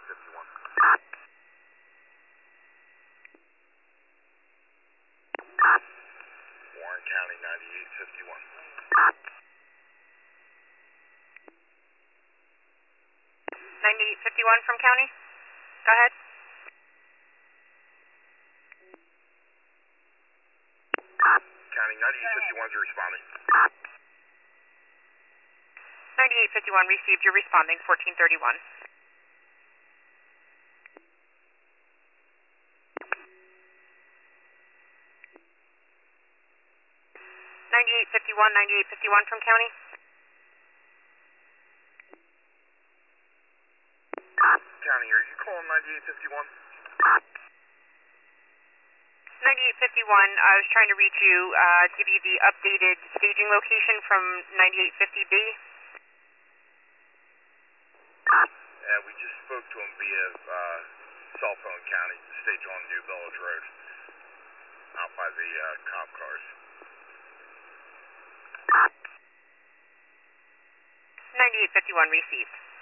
9851. Warren County 9851. 9851 from county. Go ahead. County 9851 is responding. 9851 received. You're responding. 1431. 9851 from county. County, are you calling 9851? 9851, I was trying to reach you, give you the updated staging location from 9850B. Yeah, we just spoke to him via cell phone, County, stage on New Village Road, out by the cop cars. 9851 received.